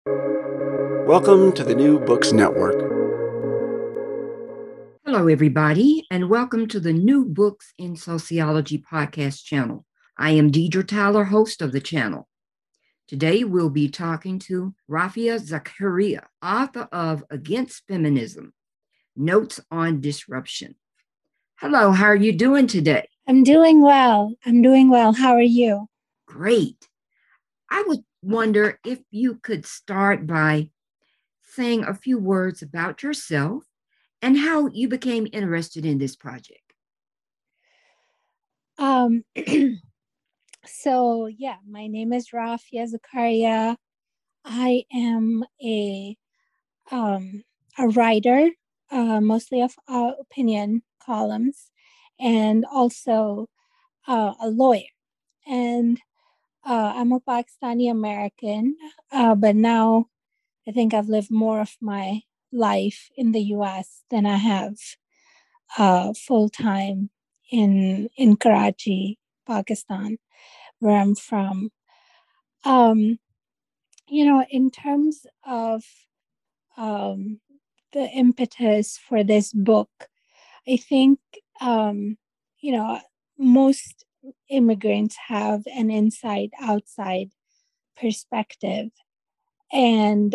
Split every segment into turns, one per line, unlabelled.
Welcome to the New Books Network.
Hello, everybody, and welcome to the New Books in Sociology podcast channel. I am Deidre Tyler, host of the channel. Today, we'll be talking to Rafia Zakaria, author of Against Feminism, Notes on Disruption. Hello, how are you doing today?
I'm doing well. How are you?
Great. I would wonder if you could start by saying a few words about yourself and how you became interested in this project.
My name is Rafia Zakaria. I am a writer, mostly of opinion columns, and also a lawyer. And I'm a Pakistani American, but now I think I've lived more of my life in the U.S. than I have full time in Karachi, Pakistan, where I'm from. In terms of the impetus for this book, I think most immigrants have an inside outside perspective, and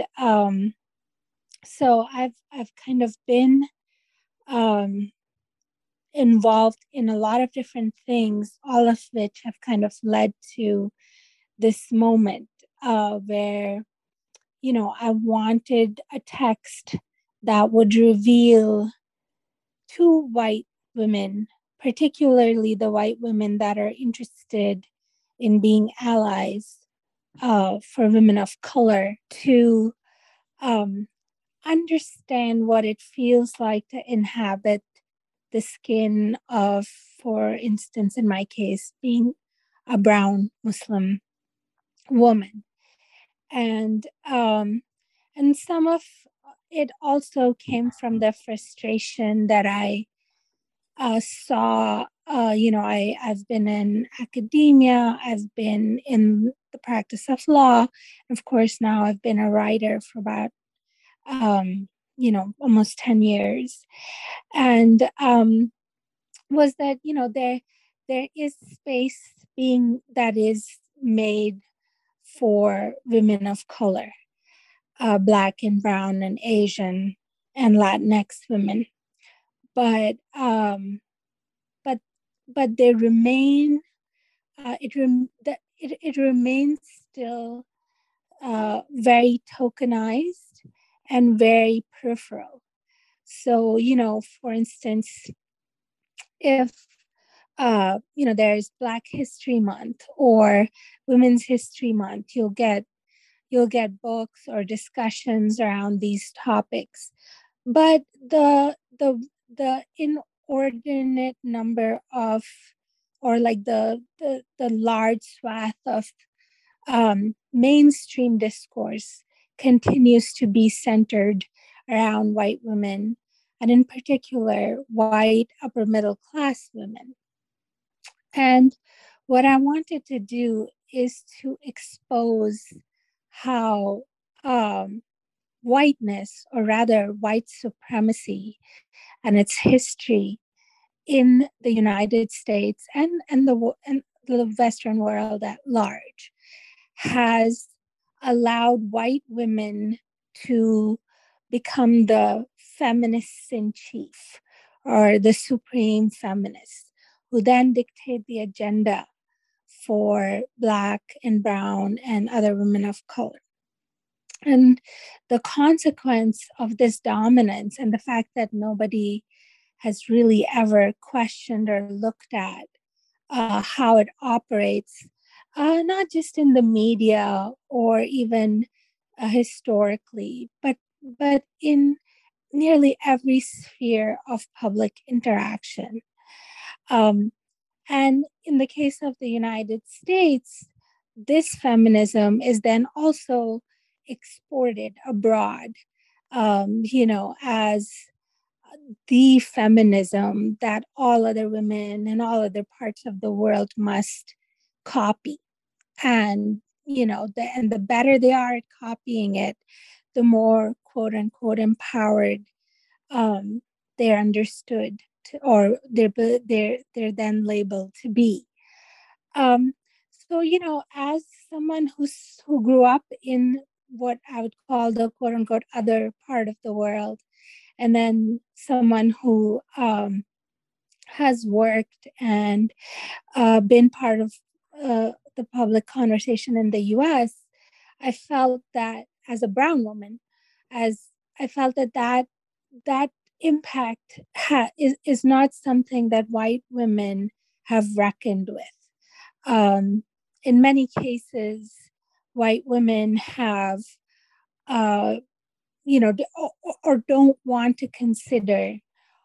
so I've kind of been involved in a lot of different things, all of which have kind of led to this moment where, I wanted a text that would reveal to white women, particularly the white women that are interested in being allies for women of color, to understand what it feels like to inhabit the skin of, for instance, in my case, being a brown Muslim woman. And some of it also came from the frustration that I saw. I've been in academia, I've been in the practice of law. Of course, now I've been a writer for about almost 10 years. And was that, there is space being that is made for women of color, Black and brown and Asian and Latinx women. But they remain, it remains still very tokenized and very peripheral. So, for instance, if there's Black History Month or Women's History Month, you'll get books or discussions around these topics. But the inordinate number of, or like the large swath of mainstream discourse continues to be centered around white women, and in particular, white upper middle class women. And what I wanted to do is to expose how whiteness, or rather white supremacy and its history in the United States and the Western world at large has allowed white women to become the feminists in chief, or the supreme feminists, who then dictate the agenda for Black and brown and other women of color. And the consequence of this dominance, and the fact that nobody has really ever questioned or looked at how it operates, not just in the media or even historically, but in nearly every sphere of public interaction. And in the case of the United States, this feminism is then also exported abroad, as the feminism that all other women in all other parts of the world must copy. And and the better they are at copying it, the more quote unquote empowered they're understood or they're then labeled to be. So as someone who grew up in what I would call the quote unquote other part of the world, and then someone who has worked and been part of the public conversation in the US, I felt that as a brown woman, I felt that impact is not something that white women have reckoned with. In many cases, white women have, or don't want to consider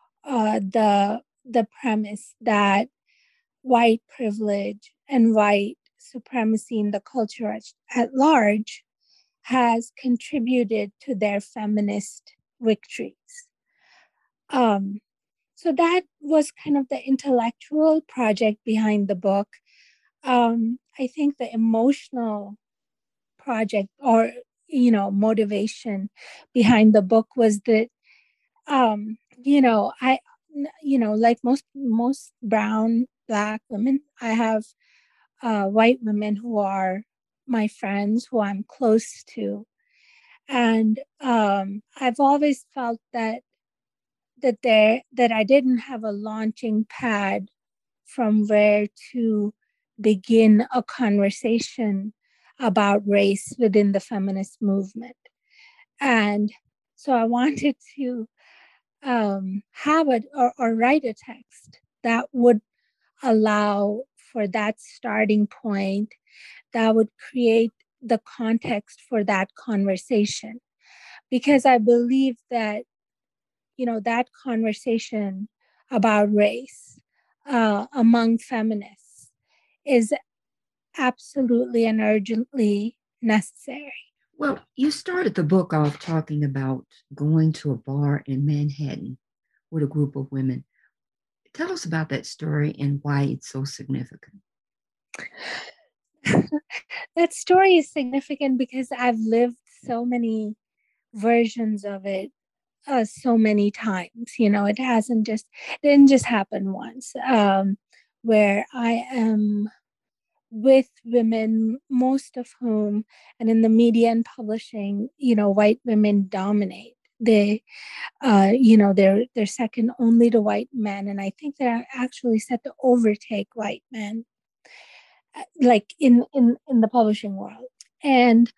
the premise that white privilege and white supremacy in the culture at large has contributed to their feminist victories. So that was kind of the intellectual project behind the book. I think the emotional project or motivation behind the book was that I like most brown Black women, I have white women who are my friends, who I'm close to, and I've always felt that I didn't have a launching pad from where to begin a conversation about race within the feminist movement. And so I wanted to have it or write a text that would allow for that starting point, that would create the context for that conversation. Because I believe that, that conversation about race among feminists is absolutely and urgently necessary.
Well, you started the book off talking about going to a bar in Manhattan with a group of women. Tell us about that story and why it's so significant.
That story is significant because I've lived so many versions of it so many times. It didn't just happen once, where I am with women, most of whom, and in the media and publishing, white women dominate. They're second only to white men, and I think they're actually set to overtake white men, like in the publishing world. And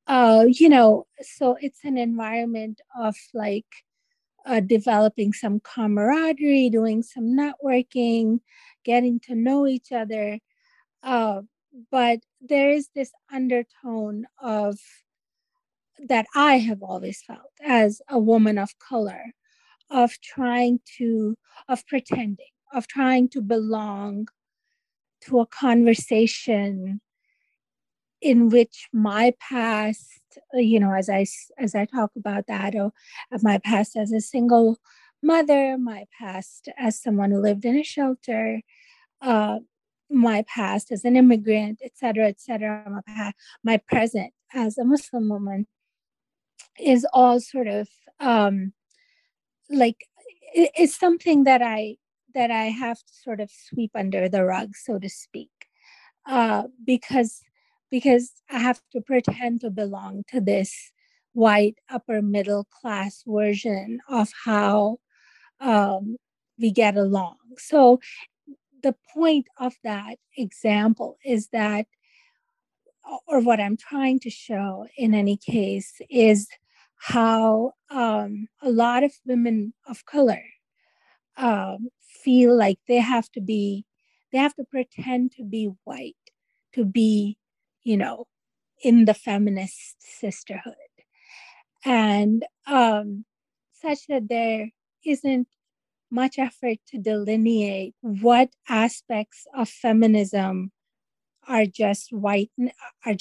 so it's an environment of like developing some camaraderie, doing some networking, getting to know each other. But there is this undertone of that I have always felt as a woman of color, of pretending, of trying to belong to a conversation in which my past, as I talk about that, or my past as a single mother, my past as someone who lived in a shelter, my past as an immigrant, et cetera, my present as a Muslim woman is all sort of it's something that I have to sort of sweep under the rug, so to speak, because I have to pretend to belong to this white upper middle class version of how we get along. So the point of that example is that, or what I'm trying to show in any case, is how a lot of women of color feel like they have to pretend to be white, to be, in the feminist sisterhood. And such that there isn't much effort to delineate what aspects of feminism are just whiteness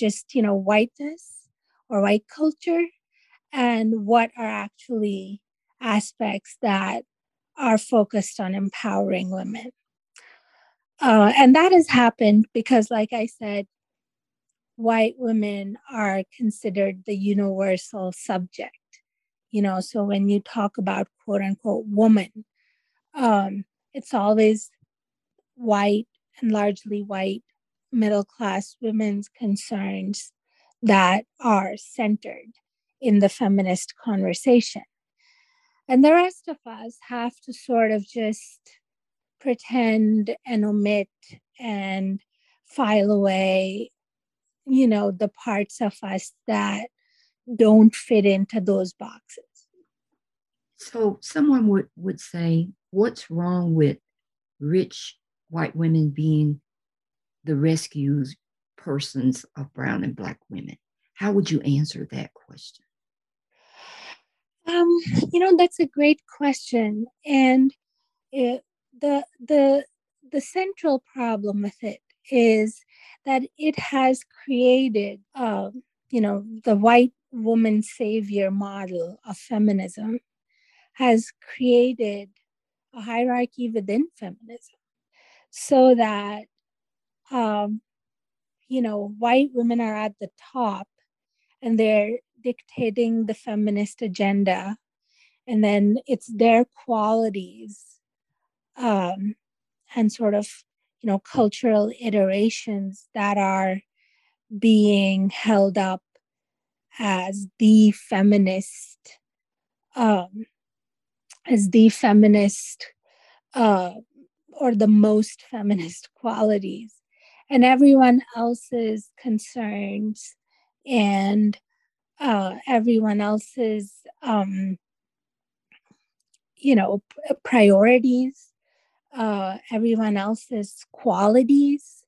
or white culture, and what are actually aspects that are focused on empowering women. And that has happened because, like I said, white women are considered the universal subject. So when you talk about quote unquote woman, it's always white and largely white middle class women's concerns that are centered in the feminist conversation. And the rest of us have to sort of just pretend and omit and file away, the parts of us that don't fit into those boxes.
So someone would say, what's wrong with rich white women being the rescued persons of brown and Black women? How would you answer that question?
That's a great question. And the central problem with it is that it has created, the white woman savior model of feminism has created a hierarchy within feminism, so that, white women are at the top and they're dictating the feminist agenda. And then it's their qualities and sort of, cultural iterations that are being held up as the feminist, uh, or the most feminist qualities. And everyone else's concerns and everyone else's, priorities, everyone else's qualities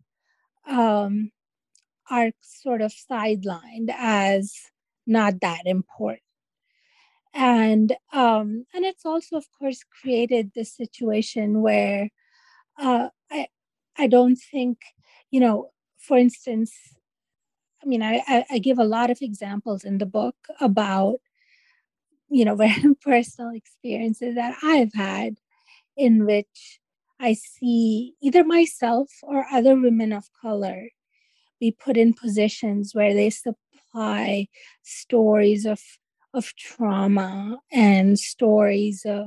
are sort of sidelined as not that important. And it's also, of course, created this situation where I don't think, for instance, I give a lot of examples in the book about, very personal experiences that I've had in which I see either myself or other women of color be put in positions where they supply stories of trauma and stories of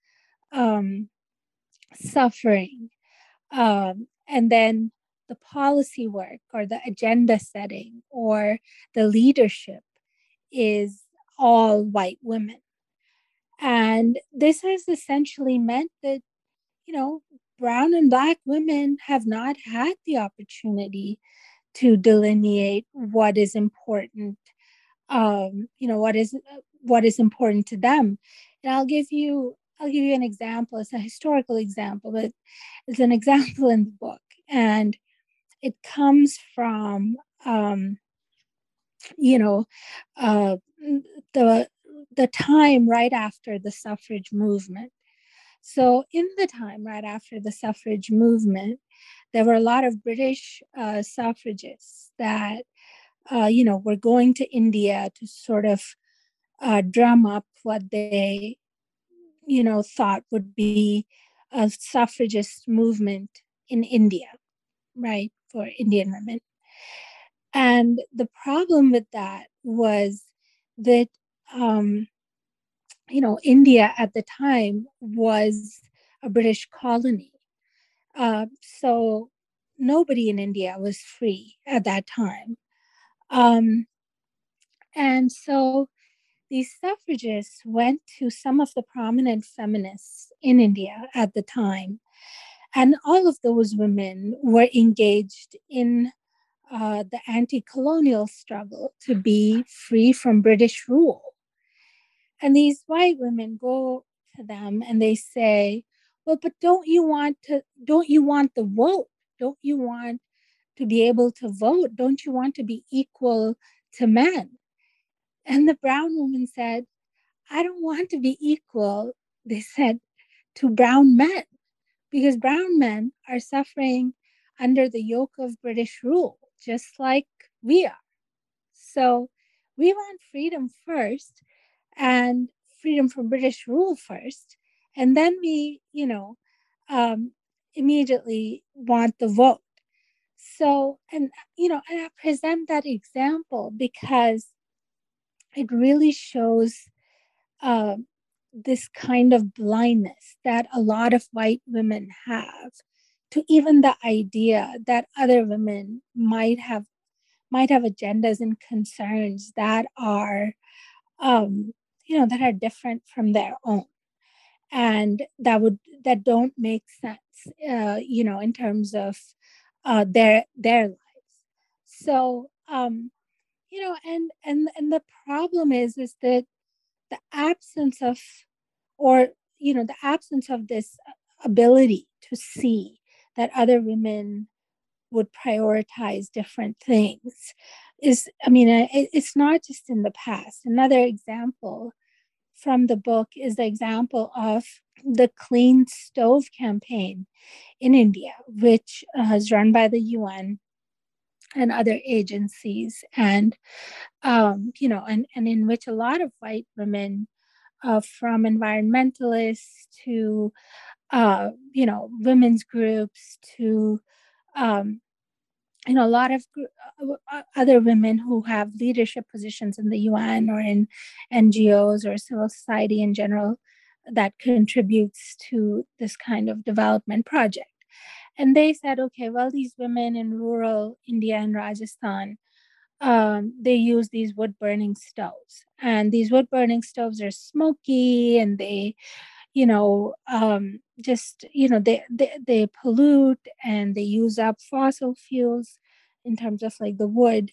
suffering. And then the policy work or the agenda setting or the leadership is all white women. And this has essentially meant that, brown and Black women have not had the opportunity to delineate what is important, what is important to them. And I'll give you an example. It's a historical example, but it's an example in the book, and it comes from the time right after the suffrage movement. So in the time right after the suffrage movement, there were a lot of British suffragists that, were going to India to sort of drum up what they, thought would be a suffragist movement in India, right, for Indian women. And the problem with that was that, India at the time was a British colony. So nobody in India was free at that time. And so these suffragists went to some of the prominent feminists in India at the time. And all of those women were engaged in the anti-colonial struggle to be free from British rule. And these white women go to them and they say, well, but don't you want the vote? Don't you want to be able to vote? Don't you want to be equal to men? And the brown woman said, I don't want to be equal, they said, to brown men, because brown men are suffering under the yoke of British rule, just like we are. So we want freedom first, and freedom from British rule first. And then we, immediately want the vote. So, and I present that example because it really shows uh, this kind of blindness that a lot of white women have to even the idea that other women might have agendas and concerns that are that are different from their own, and that don't make sense in terms of their lives. So and the problem is that the absence of or the absence of this ability to see that other women would prioritize different things is, it's not just in the past. Another example from the book is the example of the Clean Stove campaign in India, which is run by the UN and other agencies, and and in which a lot of white women, from environmentalists to women's groups to um, a lot of other women who have leadership positions in the UN or in NGOs or civil society in general that contributes to this kind of development project. And they said, okay, well, these women in rural India and Rajasthan, they use these wood burning stoves. And these wood burning stoves are smoky, and they they pollute, and they use up fossil fuels in terms of like the wood.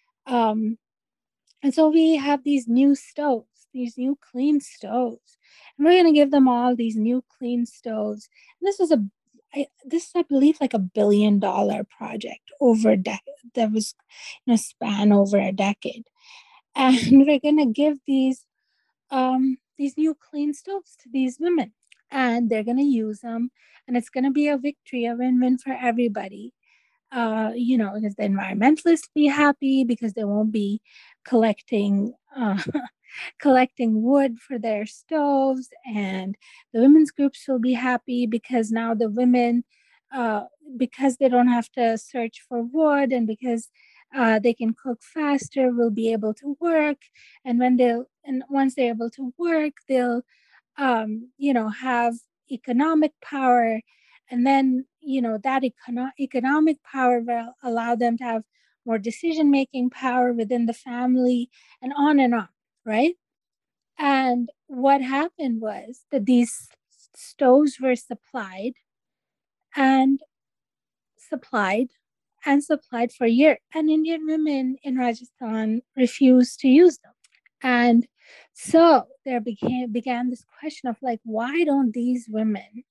And so we have these new stoves, these new clean stoves, and we're going to give them all these new clean stoves. And this is, I believe, like $1 billion project that was span over a decade. And we're going to give these new clean stoves to these women, and they're going to use them, and it's going to be a victory, a win-win for everybody. Because the environmentalists be happy because they won't be collecting collecting wood for their stoves, and the women's groups will be happy because now the women, because they don't have to search for wood, and because they can cook faster, will be able to work, and once they're able to work, they'll have economic power, and then that economic power will allow them to have more decision-making power within the family, and on, right? And what happened was that these stoves were supplied and supplied and supplied for years, and Indian women in Rajasthan refused to use them. And so there began this question of like, why don't these women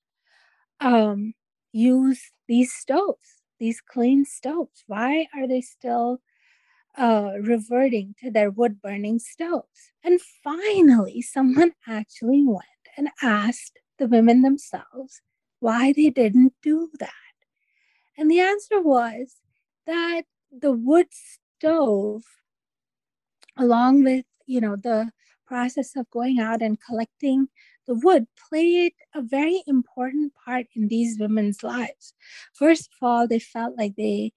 use these stoves, these clean stoves? Why are they still reverting to their wood burning stoves? And finally, someone actually went and asked the women themselves why they didn't do that. And the answer was that the wood stove, along with the process of going out and collecting the wood, played a very important part in these women's lives. First of all, they felt like they,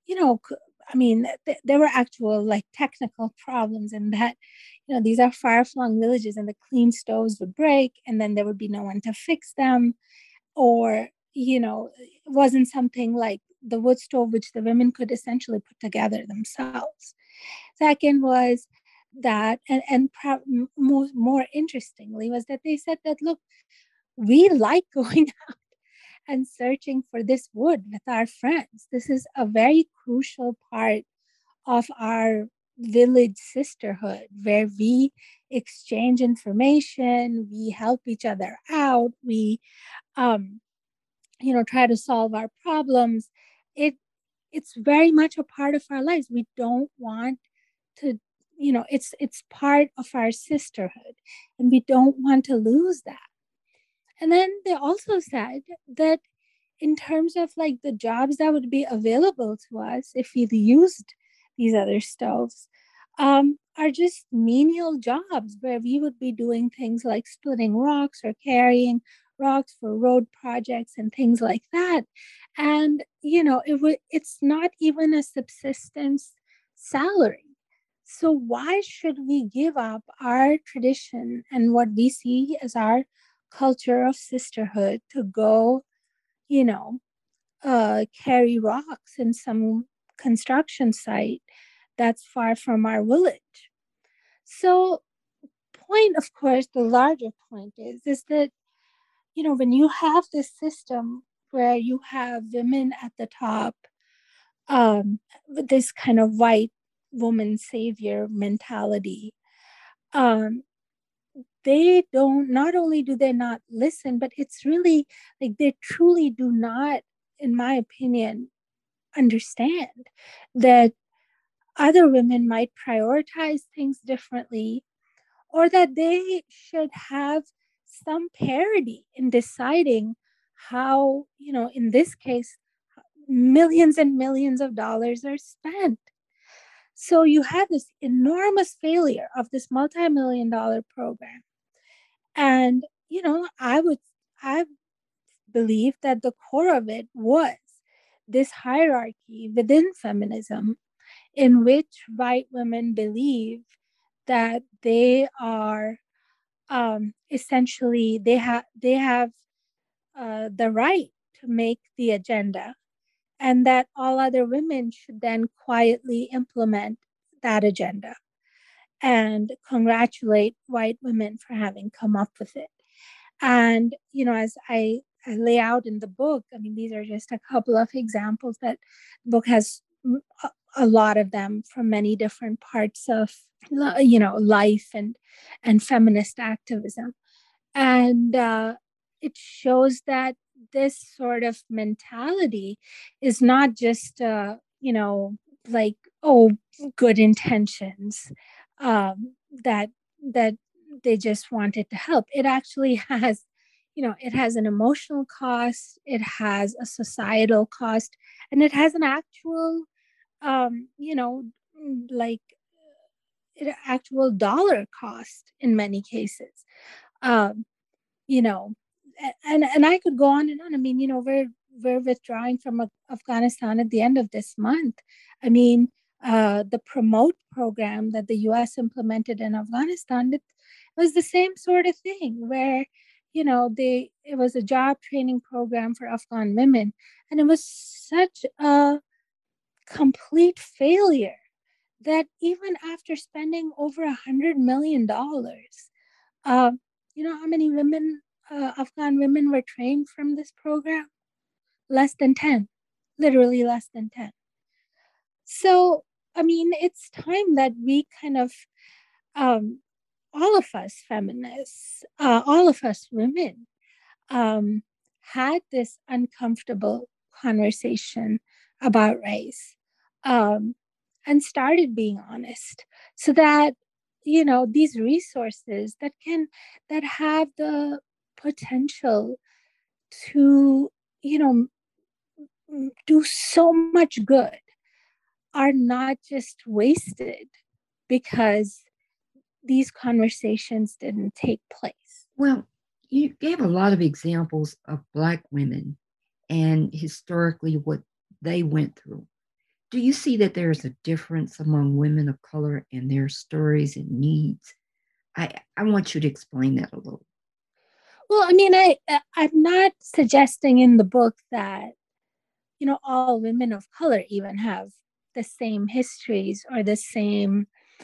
there were actual like technical problems in that, these are far-flung villages, and the clean stoves would break, and then there would be no one to fix them, or it wasn't something like the wood stove which the women could essentially put together themselves. Second was that, and more interestingly, was that they said that, look, we like going out and searching for this wood with our friends. This is a very crucial part of our village sisterhood, where we exchange information, we help each other out, we try to solve our problems. It's very much a part of our lives. We don't want to, it's part of our sisterhood, and we don't want to lose that. And then they also said that in terms of like the jobs that would be available to us if we used these other stoves, are just menial jobs where we would be doing things like splitting rocks or carrying rocks for road projects and things like that. And, it's not even a subsistence salary. So why should we give up our tradition and what we see as our culture of sisterhood to go, you know, carry rocks in some construction site that's far from our village? So, point, of course, the larger point is that, when you have this system where you have women at the top, with this kind of white woman savior mentality, um, they don't, not only do they not listen, but it's really like they truly do not, in my opinion, understand that other women might prioritize things differently, or that they should have some parity in deciding how, in this case, millions and millions of dollars are spent. So you have this enormous failure of this multi-million-dollar program. And, I believe that the core of it was this hierarchy within feminism in which white women believe that they are, essentially, they have the right to make the agenda, and that all other women should then quietly implement that agenda and congratulate white women for having come up with it. And, as I lay out in the book, I mean, these are just a couple of examples, but the book has a lot of them from many different parts of, life and feminist activism. And it shows that this sort of mentality is not just, like, oh, good intentions, that they just wanted to help. It actually has, it has an emotional cost, it has a societal cost, and it has an actual, like, actual dollar cost in many cases. Um, you know, and I could go on and on. I mean, we're withdrawing from Afghanistan at the end of this month. I mean, the Promote program that the U.S. implemented in Afghanistan, it was the same sort of thing where, it was a job training program for Afghan women, and it was such a complete failure that even after spending over $100 million, uh, how many women, Afghan women, were trained from this program? Less than 10, literally less than 10. So, I mean, it's time that we kind of, um, all of us feminists, all of us women, um, had this uncomfortable conversation about race, um, and started being honest, so that, these resources that have the potential to, you know do so much good are not just wasted because these conversations didn't take place.
Well, you gave a lot of examples of Black women and historically what they went through. Do you see that there's a difference among women of color and their stories and needs? I want you to explain that a little.
Well, I mean, I'm not suggesting in the book that, all women of color even have the same histories or the same,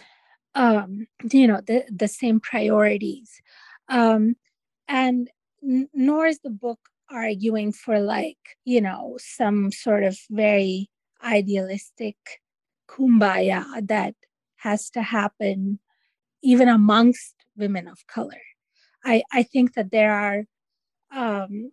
the same priorities. Um, and nor is the book arguing for, like, some sort of very idealistic kumbaya that has to happen even amongst women of color. I think that there are, um,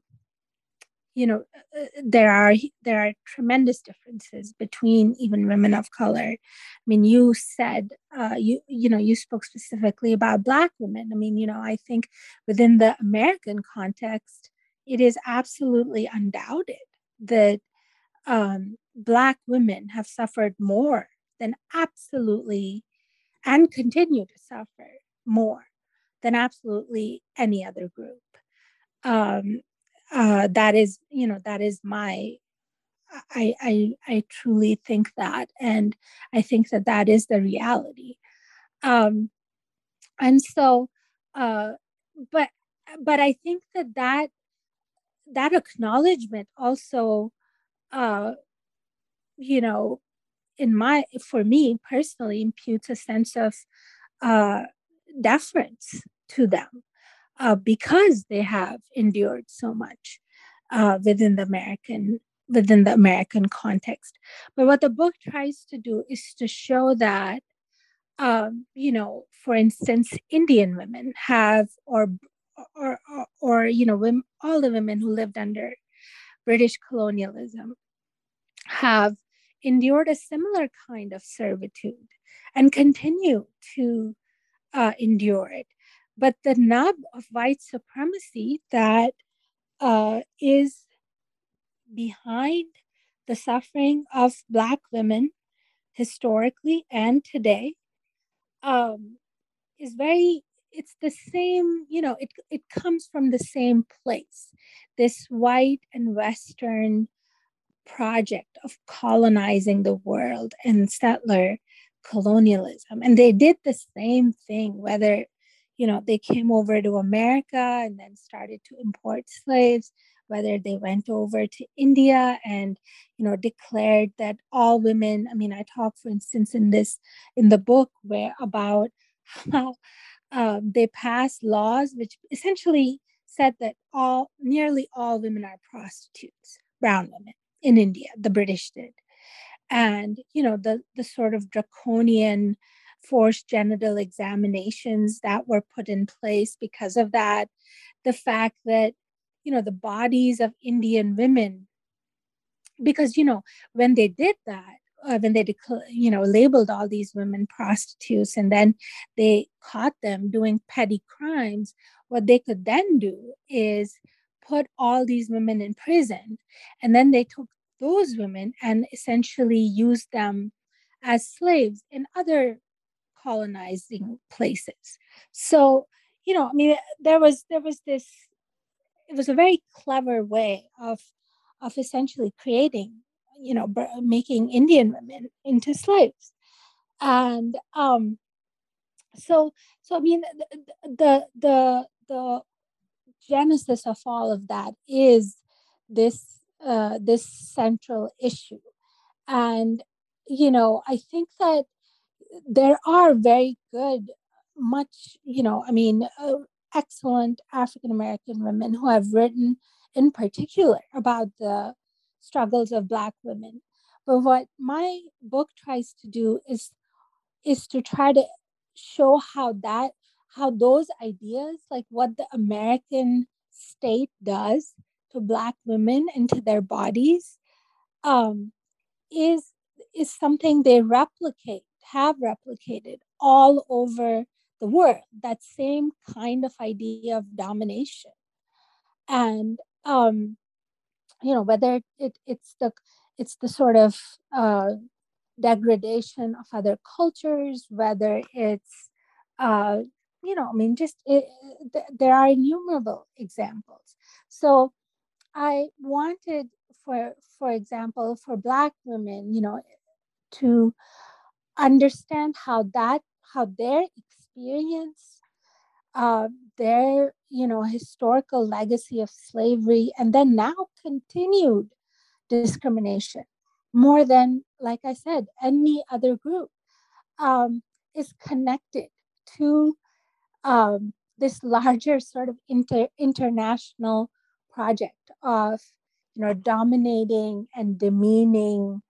there are tremendous differences between even women of color. I mean, you said, you spoke specifically about Black women. I mean, I think within the American context, it is absolutely undoubted that, Black women have suffered more than absolutely, and continue to suffer more than absolutely any other group. Um, that is my I truly think that, and I think that that is the reality. And so, uh, but I think that that acknowledgement also, uh, you know, for me personally, imputes a sense of uh, deference to them, because they have endured so much within the American context. But what the book tries to do is to show that, for instance, Indian women have, or women, all the women who lived under British colonialism have endured a similar kind of servitude and continue to endure it. But the nub of white supremacy that is behind the suffering of Black women historically and today, um, is very, it's the same, it comes from the same place. This white and Western project of colonizing the world and settler colonialism. And they did the same thing, whether, they came over to America and then started to import slaves, whether they went over to India and, declared that all women, I mean, I talk, for instance, in the book where about how they passed laws which essentially said that nearly all women are prostitutes, brown women in India, the British did. And, the sort of draconian forced genital examinations that were put in place because of that, the fact that, the bodies of Indian women, because, when they did that, when they labeled all these women prostitutes, and then they caught them doing petty crimes, what they could then do is put all these women in prison, and then they took those women and essentially used them as slaves in other colonizing places. So, I mean, there was this, it was a very clever way of essentially creating, making Indian women into slaves. And so I mean, the genesis of all of that is this central issue. And I think that there are very good, much, excellent African American women who have written in particular about the struggles of Black women. But what my book tries to do is to try to show how those ideas, like what the American state does to Black women and to their bodies, um, is something they have replicated all over the world. That same kind of idea of domination. And whether it's the sort of degradation of other cultures, whether it's I mean, there are innumerable examples. So I wanted, for example, for Black women, to understand how their experience, their historical legacy of slavery, and then now continued discrimination, more than, like I said, any other group, is connected to this larger sort of international project of dominating and demeaning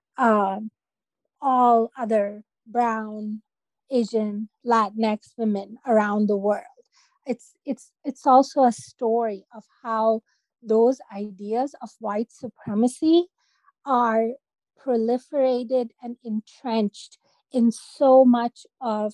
all other brown, Asian, Latinx women around the world. It's also a story of how those ideas of white supremacy are proliferated and entrenched in so much of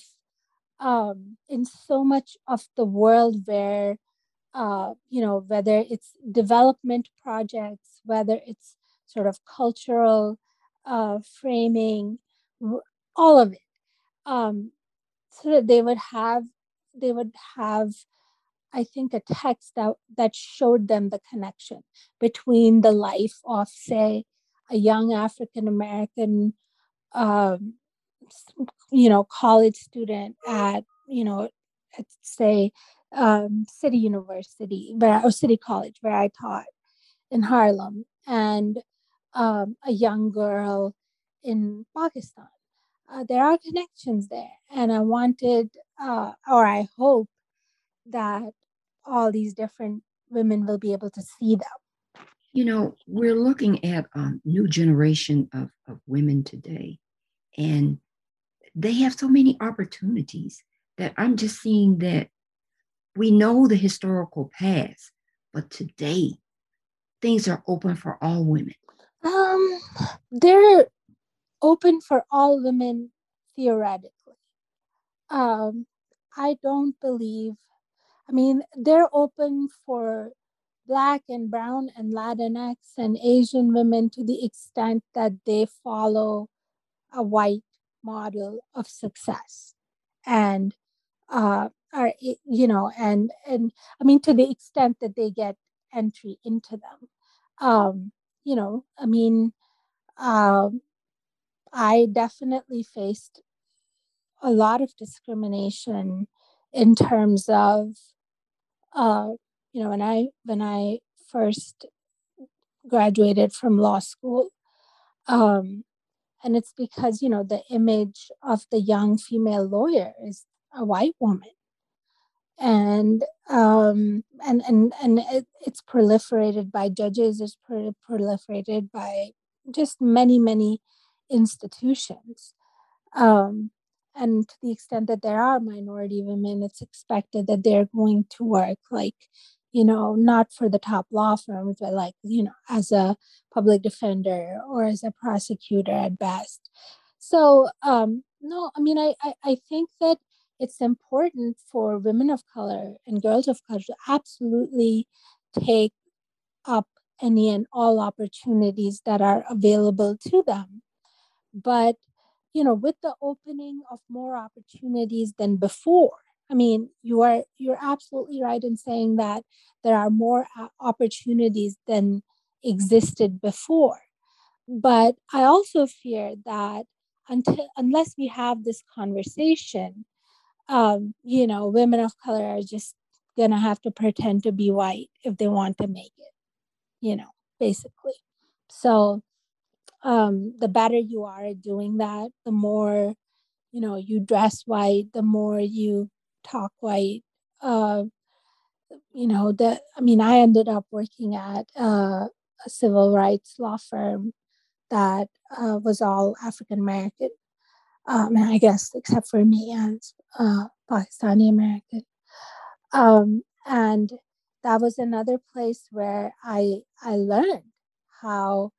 the world where whether it's development projects, whether it's sort of cultural framing, all of it, so that they would have, I think, a text that showed them the connection between the life of, say, a young African American, college student at, at say, City University, or City College, where I taught in Harlem, and a young girl in Pakistan. There are connections there, and I wanted, or I hope, that all these different women will be able to see them.
We're looking at a new generation of women today, and they have so many opportunities that I'm just seeing that we know the historical past, but today things are open for all women.
They're open for all women theoretically. I don't believe, they're open for Black and Brown and Latinx and Asian women to the extent that they follow a white model of success. And are, to the extent that they get entry into them. I definitely faced a lot of discrimination in terms of, when I first graduated from law school. And it's because, the image of the young female lawyer is a white woman. And it's proliferated by judges, it's proliferated by just many, many institutions. And to the extent that there are minority women, it's expected that they're going to work not for the top law firms, but as a public defender or as a prosecutor at best. So, no, I think that it's important for women of color and girls of color to absolutely take up any and all opportunities that are available to them. But, with the opening of more opportunities than before, you're absolutely right in saying that there are more opportunities than existed before. But I also fear that unless we have this conversation, women of color are just gonna have to pretend to be white if they want to make it, basically. So the better you are at doing that, the more, you dress white, the more you talk white. I ended up working at a civil rights law firm that was all African American. And I guess except for me as Pakistani American. And that was another place where I learned how,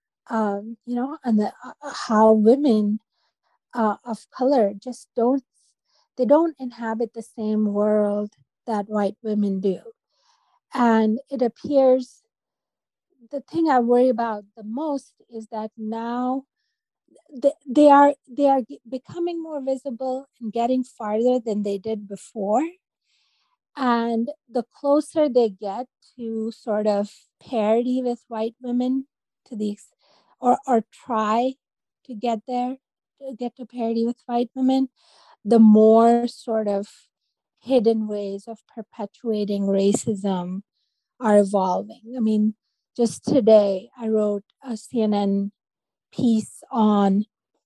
how women of color just don't inhabit the same world that white women do. And it appears, the thing I worry about the most is that now they are becoming more visible and getting farther than they did before. And the closer they get to sort of parity with white women, or try to get there, to get to parity with white women, the more sort of hidden ways of perpetuating racism are evolving. Just today I wrote a CNN piece on,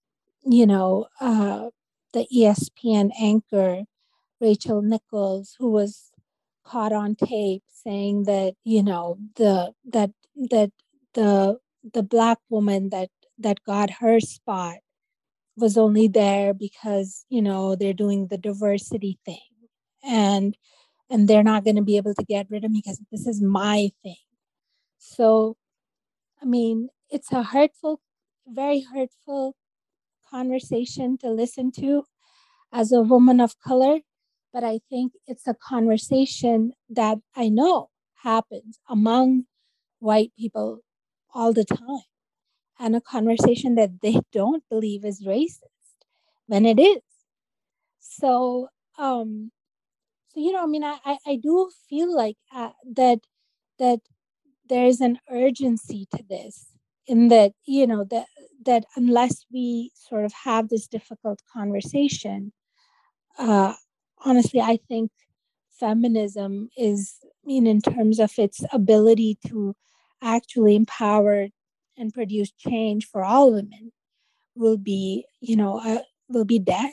the ESPN anchor Rachel Nichols, who was caught on tape saying that, the Black woman that got her spot was only there because, they're doing the diversity thing, and they're not going to be able to get rid of me because this is my thing. So, it's a hurtful, very hurtful conversation to listen to as a woman of color, but I think it's a conversation that I know happens among white people all the time, and a conversation that they don't believe is racist when it is. So, I do feel like that there is an urgency to this in that, that unless we sort of have this difficult conversation, honestly, I think feminism is, in terms of its ability to actually empower and produce change for all women, will be, will be dead,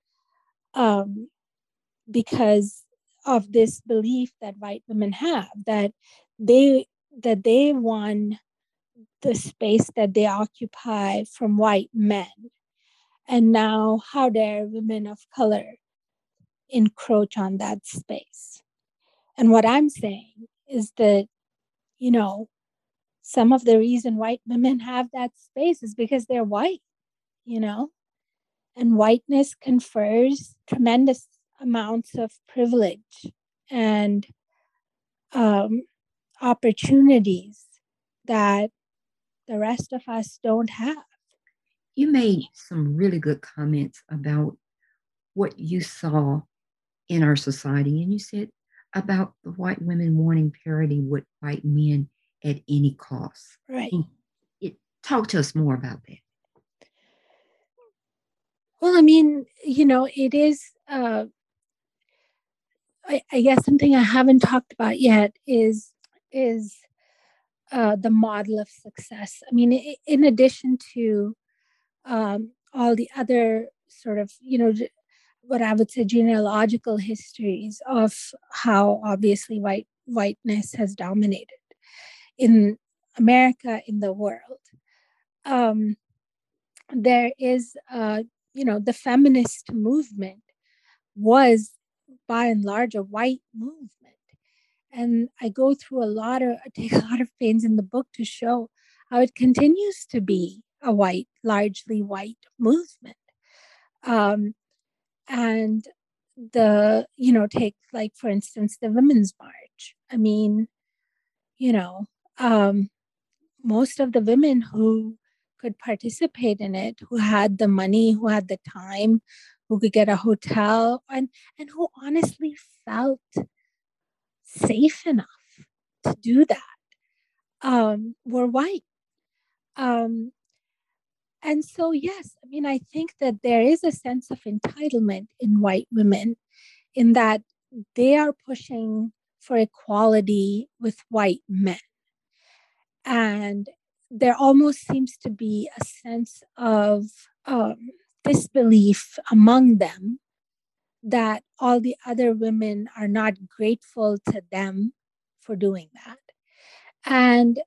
because of this belief that white women have, that they won the space that they occupy from white men, and now how dare women of color encroach on that space. And what I'm saying is that, some of the reason white women have that space is because they're white, and whiteness confers tremendous amounts of privilege and opportunities that the rest of us don't have.
You made some really good comments about what you saw in our society, and you said about the white women wanting parity with white men at any cost.
Right.
Talk to us more about that.
Well, it is, I guess something I haven't talked about yet is the model of success. In addition to all the other sort of, what I would say genealogical histories of how obviously whiteness has dominated in America, in the world. There is, the feminist movement was by and large a white movement. And I take a lot of pains in the book to show how it continues to be a largely white movement. And take, like, for instance, the Women's March. Most of the women who could participate in it, who had the money, who had the time, who could get a hotel, and who honestly felt safe enough to do that, were white. And so, yes, I think that there is a sense of entitlement in white women, in that they are pushing for equality with white men. And there almost seems to be a sense of disbelief among them that all the other women are not grateful to them for doing that. And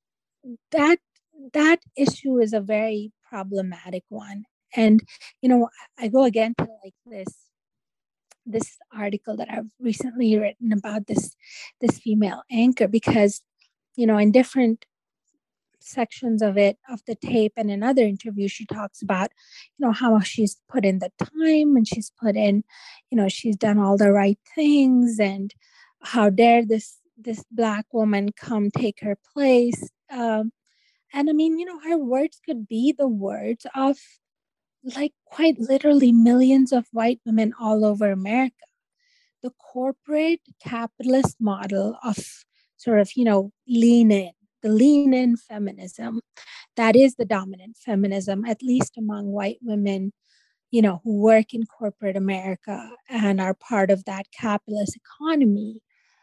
that issue is a very problematic one. And, I go again to like this article that I've recently written about this female anchor, because, in different sections of the tape and in other interviews, she talks about, how she's put in the time, and she's put in, she's done all the right things, and how dare this Black woman come take her place. And her words could be the words of, like, quite literally millions of white women all over America. The corporate capitalist model of sort of, the lean in feminism, that is the dominant feminism, at least among white women, who work in corporate America and are part of that capitalist economy.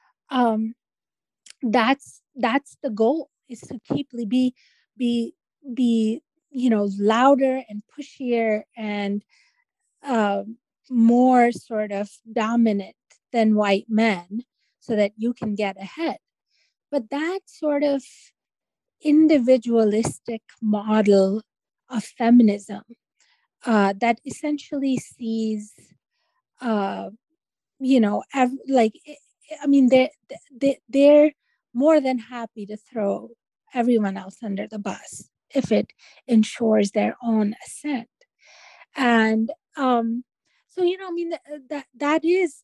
That's the goal, is to keep be louder and pushier and more sort of dominant than white men, so that you can get ahead. But that sort of individualistic model of feminism that essentially sees, they're more than happy to throw everyone else under the bus if it ensures their own ascent. And so, that is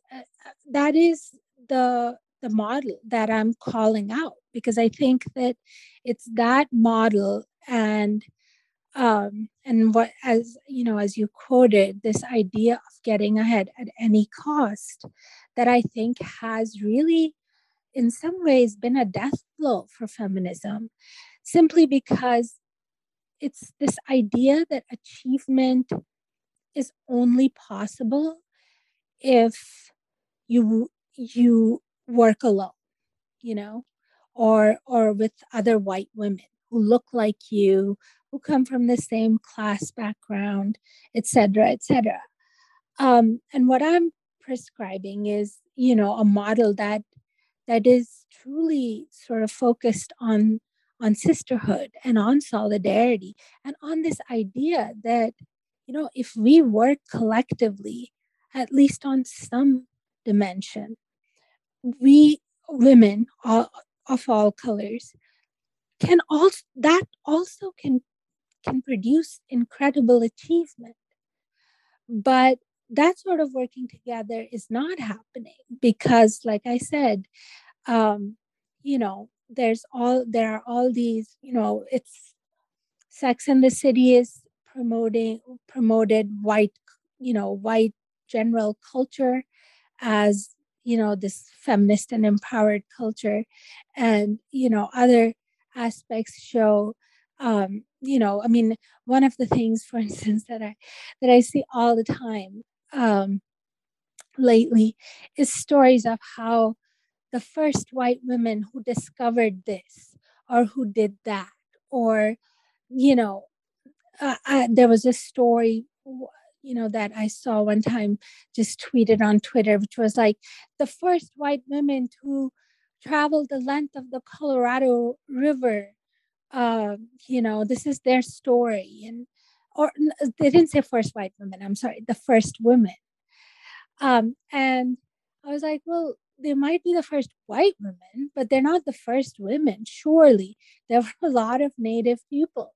the model that I'm calling out, because I think that it's that model, and what, as you quoted, this idea of getting ahead at any cost, that I think has really, in some ways, been a death blow for feminism, simply because it's this idea that achievement is only possible if you work alone, you know, or with other white women who look like you, who come from the same class background, et cetera, et cetera. And what I'm prescribing is, you know, a model that is truly sort of focused on sisterhood and on solidarity and on this idea that, you know, if we work collectively, at least on some dimension, we women of all colors can also that also can produce incredible achievement. But that sort of working together is not happening because, like I said, you know, there are all these, you know, it's Sex and the City is promoted white, you know, white general culture as, you know, this feminist and empowered culture. And, you know, other aspects show, you know, I mean, one of the things, for instance, that I see all the time lately is stories of how the first white women who discovered this or who did that, or, you know, there was a story, you know, that I saw one time, just tweeted on Twitter, which was like the first white women to travel the length of the Colorado River. You know, this is their story, and or they didn't say first white women. I'm sorry, the first women. And I was like, well, they might be the first white women, but they're not the first women. Surely there were a lot of Native peoples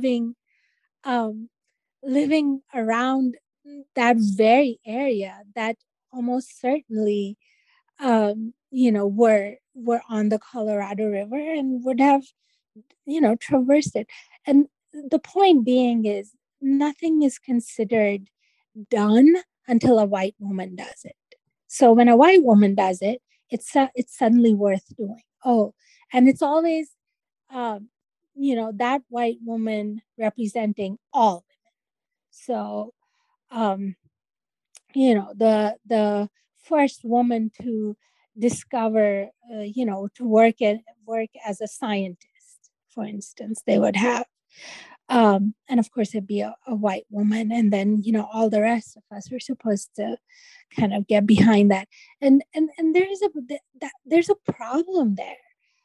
um, living around that very area that almost certainly, you know, were on the Colorado River and would have, you know, traversed it. And the point being is nothing is considered done until a white woman does it. So when a white woman does it, it's suddenly worth doing. Oh, and it's always, um, you know, that white woman representing all women. So, um, you know, the first woman to discover, you know, to work as a scientist, for instance, they would have. And of course, it'd be a white woman, and then, you know, all the rest of us are supposed to kind of get behind that. And there's a problem there,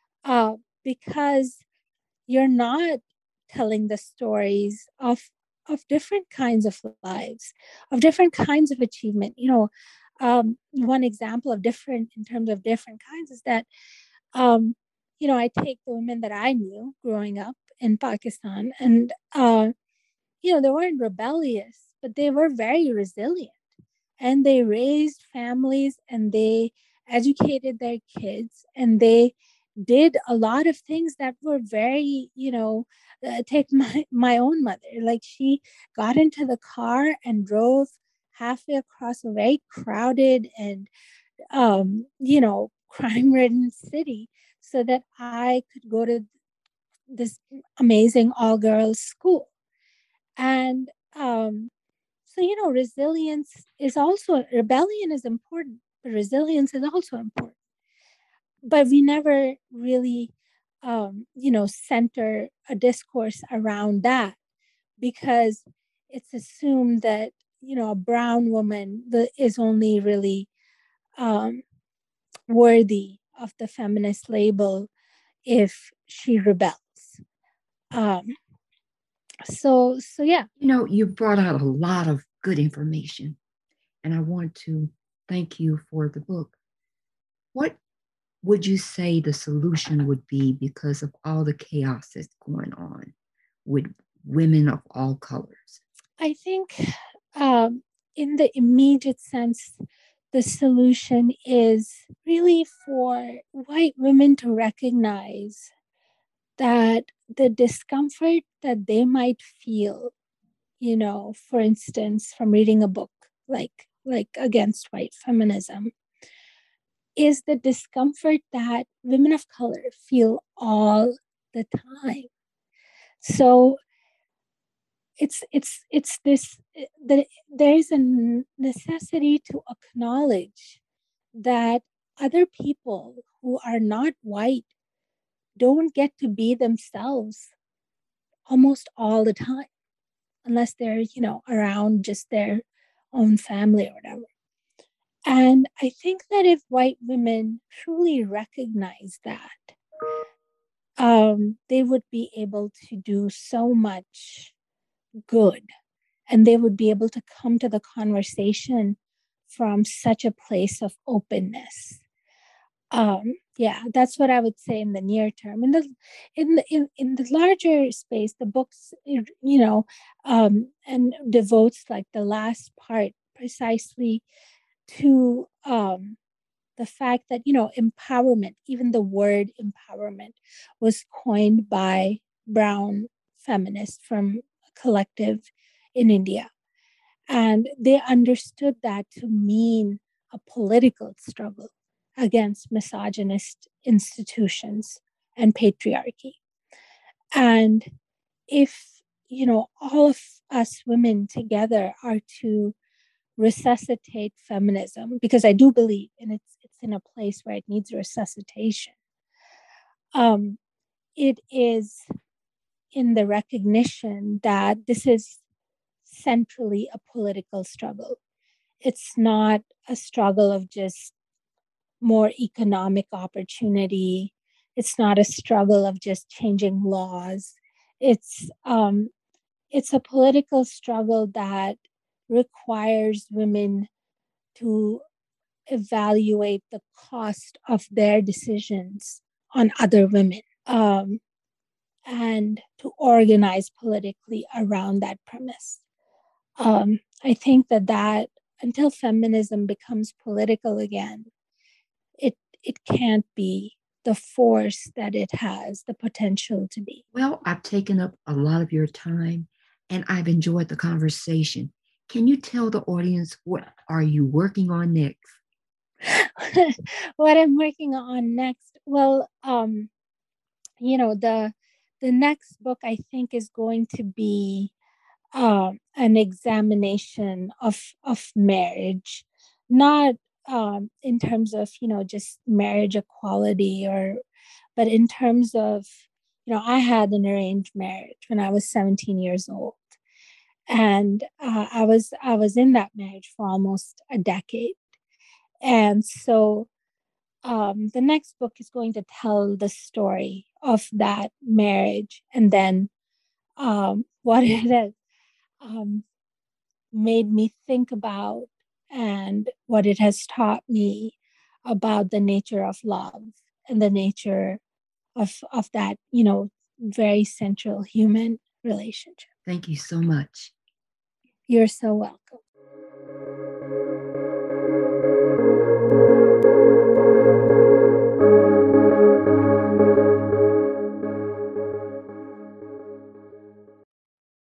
because you're not telling the stories of different kinds of lives, of different kinds of achievement. You know, one example of different in terms of different kinds is that, um, you know, I take the women that I knew growing up in Pakistan, and you know, they weren't rebellious, but they were very resilient, and they raised families, and they educated their kids, and they did a lot of things that were very, you know, take my own mother, like she got into the car and drove halfway across a very crowded and, you know, crime ridden city so that I could go to this amazing all girls school. And so, you know, rebellion is important, but resilience is also important. But we never really, you know, center a discourse around that because it's assumed that, you know, a brown woman is only really worthy of the feminist label if she rebels. Um, so yeah.
You know, you brought out a lot of good information, and I want to thank you for the book. What would you say the solution would be because of all the chaos that's going on with women of all colors?
I think, in the immediate sense, the solution is really for white women to recognize that the discomfort that they might feel, you know, for instance, from reading a book like Against White Feminism, is the discomfort that women of color feel all the time. So it's this that there is a necessity to acknowledge that other people who are not white don't get to be themselves almost all the time, unless they're, around just their own family or whatever. And I think that if white women truly recognize that, they would be able to do so much good, and they would be able to come to the conversation from such a place of openness. Yeah, that's what I would say in the near term. In the larger space, the books, and devotes like the last part precisely to the fact that empowerment, even the word empowerment, was coined by brown feminists from a collective in India, and they understood that to mean a political struggle against misogynist institutions and patriarchy. And if, all of us women together are to resuscitate feminism, because I do believe, and it's in a place where it needs resuscitation, it is in the recognition that this is centrally a political struggle. It's not a struggle of just more economic opportunity. It's not a struggle of just changing laws. It's a political struggle that requires women to evaluate the cost of their decisions on other women, and to organize politically around that premise. I think that until feminism becomes political again, it can't be the force that it has the potential to be.
Well, I've taken up a lot of your time and I've enjoyed the conversation. Can you tell the audience what are you working on next?
What I'm working on next? Well, the next book I think is going to be an examination of marriage, not in terms of just marriage equality, but in terms of I had an arranged marriage when I was 17 years old, and I was in that marriage for almost a decade, and so the next book is going to tell the story of that marriage, and then what it has made me think about, and what it has taught me about the nature of love and the nature of that, very central human relationship.
Thank you so much.
You're so welcome.